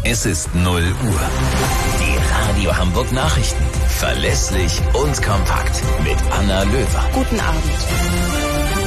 Es ist 0 Uhr. Die Radio Hamburg Nachrichten. Verlässlich und kompakt mit Anna Löwer. Guten Abend.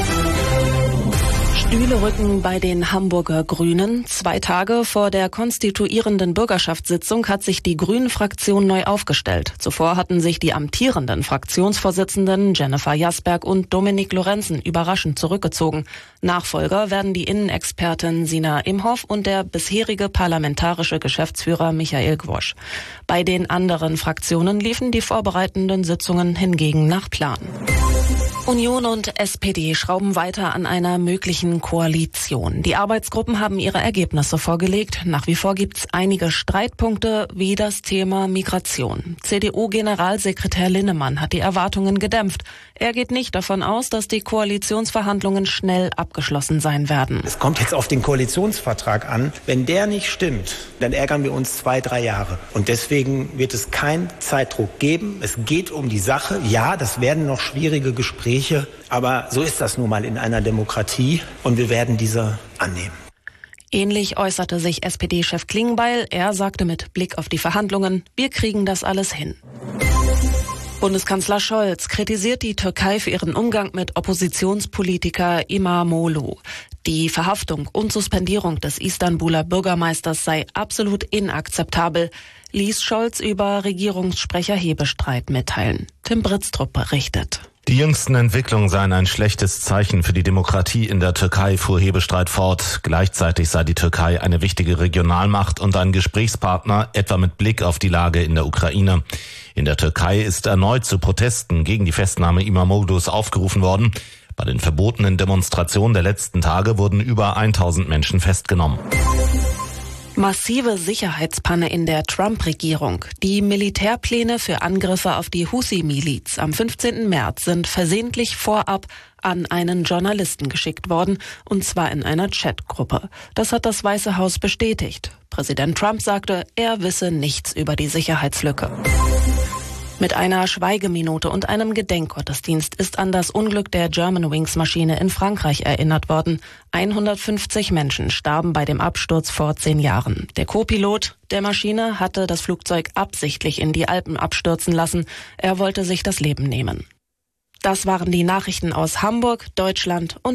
Stühle rücken bei den Hamburger Grünen. 2 Tage vor der konstituierenden Bürgerschaftssitzung hat sich die Grünen-Fraktion neu aufgestellt. Zuvor hatten sich die amtierenden Fraktionsvorsitzenden Jennifer Jasberg und Dominik Lorenzen überraschend zurückgezogen. Nachfolger werden die Innenexpertin Sina Imhoff und der bisherige parlamentarische Geschäftsführer Michael Gwosch. Bei den anderen Fraktionen liefen die vorbereitenden Sitzungen hingegen nach Plan. Union und SPD schrauben weiter an einer möglichen Koalition. Die Arbeitsgruppen haben ihre Ergebnisse vorgelegt. Nach wie vor gibt's einige Streitpunkte wie das Thema Migration. CDU-Generalsekretär Linnemann hat die Erwartungen gedämpft. Er geht nicht davon aus, dass die Koalitionsverhandlungen schnell abgeschlossen sein werden. Es kommt jetzt auf den Koalitionsvertrag an. Wenn der nicht stimmt, dann ärgern wir uns 2-3 Jahre. Und deswegen wird es keinen Zeitdruck geben. Es geht um die Sache. Ja, das werden noch schwierige Gespräche. Aber so ist das nun mal in einer Demokratie und wir werden diese annehmen. Ähnlich äußerte sich SPD-Chef Klingbeil. Er sagte mit Blick auf die Verhandlungen, wir kriegen das alles hin. Bundeskanzler Scholz kritisiert die Türkei für ihren Umgang mit Oppositionspolitiker İmamoğlu. Die Verhaftung und Suspendierung des Istanbuler Bürgermeisters sei absolut inakzeptabel, ließ Scholz über Regierungssprecher Hebestreit mitteilen. Tim Britztrup berichtet. Die jüngsten Entwicklungen seien ein schlechtes Zeichen für die Demokratie in der Türkei, fuhr Hebestreit fort. Gleichzeitig sei die Türkei eine wichtige Regionalmacht und ein Gesprächspartner, etwa mit Blick auf die Lage in der Ukraine. In der Türkei ist erneut zu Protesten gegen die Festnahme İmamoğlu's aufgerufen worden. Bei den verbotenen Demonstrationen der letzten Tage wurden über 1000 Menschen festgenommen. Massive Sicherheitspanne in der Trump-Regierung. Die Militärpläne für Angriffe auf die Husi-Miliz am 15. März sind versehentlich vorab an einen Journalisten geschickt worden, und zwar in einer Chatgruppe. Das hat das Weiße Haus bestätigt. Präsident Trump sagte, er wisse nichts über die Sicherheitslücke. Mit einer Schweigeminute und einem Gedenkgottesdienst ist an das Unglück der Germanwings-Maschine in Frankreich erinnert worden. 150 Menschen starben bei dem Absturz vor 10 Jahren. Der Co-Pilot der Maschine hatte das Flugzeug absichtlich in die Alpen abstürzen lassen. Er wollte sich das Leben nehmen. Das waren die Nachrichten aus Hamburg, Deutschland und